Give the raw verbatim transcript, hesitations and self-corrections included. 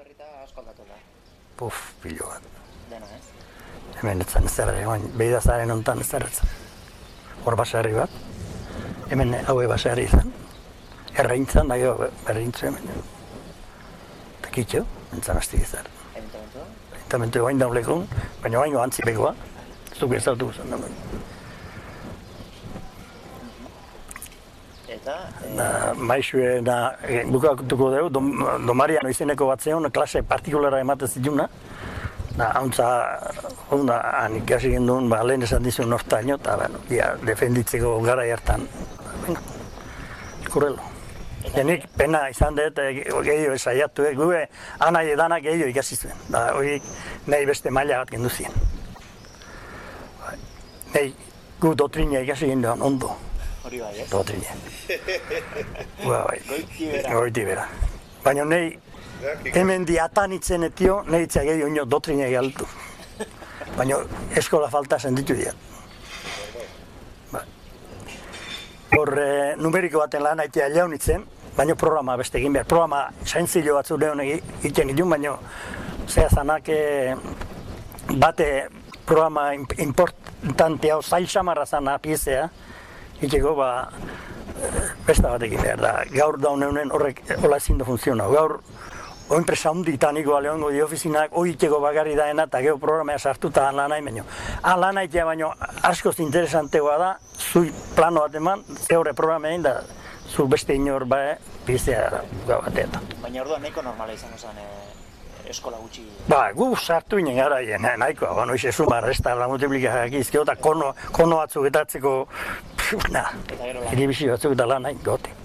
berrita asko aldatu da. Puf, pilo bat. Dena, ez? Hemen etzan ez dara, egon, beidazaren ontan ez dara etzan. Hor baserri bat. Hemen haue baserri izan. Erreintzan, da gero berrintzu hemen. Eta kitxo, entzan hasti izan. Ayuntamentua? Ayuntamentua bain daulekun, baina baino antzipekoa. Zuk ez dautu guzan da. Eta... Maixue, bukatuko dugu, Domariano izeneko bat zeon, klase partikulara ematen zituna. Hauntza, honda, han ikasi gendun, lehen esan dizun nortaino, eta defenditzeko gara hartan. Kurrelo. Nik pena izan dut, gehiago esaiatu, gure anai edanak gehiago ikasi zuen. Hori nahi beste maila bat gendu ziren. Nahi gu dotrina ikasi gendun ondo. Hori bai, ez? Dotrina. Goiti bera. Goiti bera. Baina nahi, hemen diatan itzen etio, nahi itzak gehiago ino dotrina egaltu. Baina eskola falta senditu diat. Hor numeriko baten lan haitea jaun itzen, baina programa beste egin behar. Programa saintzilo batzu lehon egiten idun, baina zea zanak bate programa importante hau zail samarra zana piezea, itxeko ba beste bat egin behar da. Gaur dauneunen horrek hola ezin du funtzionau. Gaur o enpresa hunditan igual egongo di ofizinak, oiteko bakarri daena eta gero programea sartuta lan nahi baino. Han lan nahitea baino askoz interesantegoa da, zui plano bat eman, ze horre programa egin da, zu beste inor ba, piztea buka bateetan. Baina orduan nahiko normala izango zen eskola gutxi... Ba, gu sartu inen gara hien, nahikoa, ba, noiz esu barresta la multiplikazioak izkio, eta kono, kono batzuk etatzeko, na, eribisi batzuk eta lan nahi, gote.